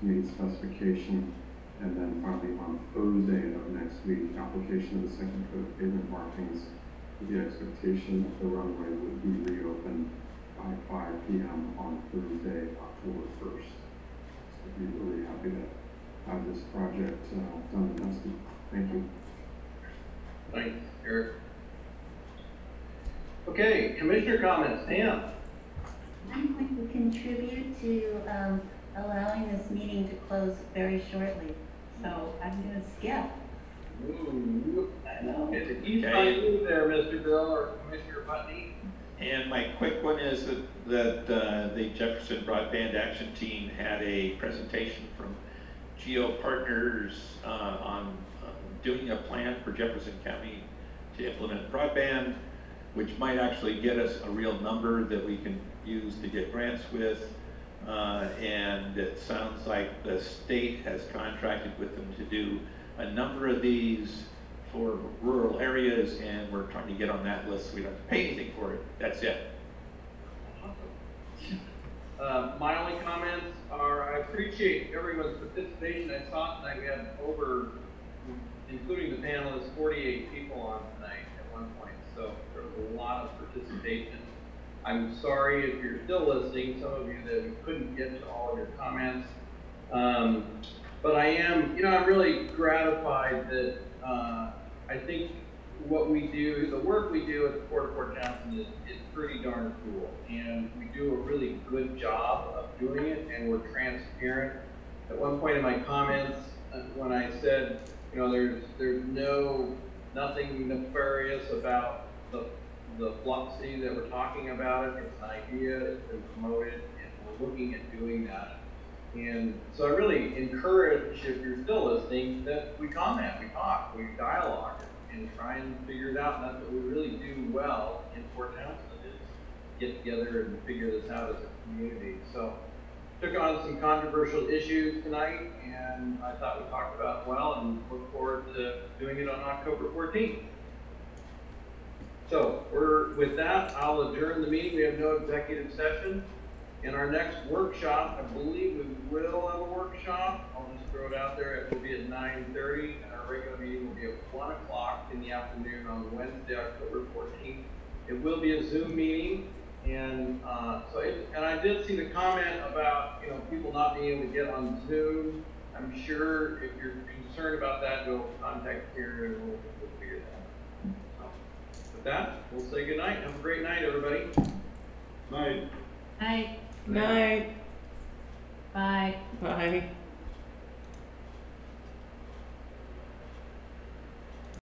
meet specification. And then finally on Thursday of next week, application of the second coat of pavement markings with the expectation that the runway would be reopened by 5 p.m. on Thursday, October 1st. So I'd be really happy to have this project done and dusted. Thank you. Thanks, Eric. Okay, commissioner comments. Pam? I'm going to contribute to allowing this meeting to close very shortly. So I'm going to skip. Ooh, I know. it's a huge move there, Mr. Bill or Commissioner Putney. And my quick one is that the Jefferson Broadband Action Team had a presentation from Geo Partners on doing a plan for Jefferson County to implement broadband, which might actually get us a real number that we can use to get grants with. And it sounds like the state has contracted with them to do a number of these for rural areas, and we're trying to get on that list so we don't have to pay anything for it. That's it. My only comments are I appreciate everyone's participation. I saw tonight we had over, including the panelists, 48 people on tonight at one point. So there was a lot of participation. I'm sorry if you're still listening, some of you that we couldn't get to all of your comments. But I am, I'm really gratified that I think what we do, the work we do at the Port of Fort Johnson is pretty darn cool. And we do a really good job of doing it, and we're transparent. At one point in my comments, when I said, there's nothing nefarious about the Fluxy that we're talking about it. It's an idea, it's been promoted, and we're looking at doing that. And so I really encourage, if you're still listening, that we comment, we talk, we dialogue, and try and figure it out. And that's what we really do well in Fort Johnson, is get together and figure this out as a community. So took on some controversial issues tonight, and I thought we talked about it well, and look forward to doing it on October 14th. So with that, I'll adjourn the meeting. We have no executive session. In our next workshop, I believe we will have a workshop. I'll just throw it out there. It will be at 9:30, and our regular meeting will be at 1 o'clock in the afternoon on Wednesday, October 14th. It will be a Zoom meeting, and and I did see the comment about people not being able to get on Zoom. I'm sure if you're concerned about that, you'll contact Karen and we'll figure that out. So with that, we'll say good night. Have a great night, everybody. Night. Night. Night. Bye. Bye.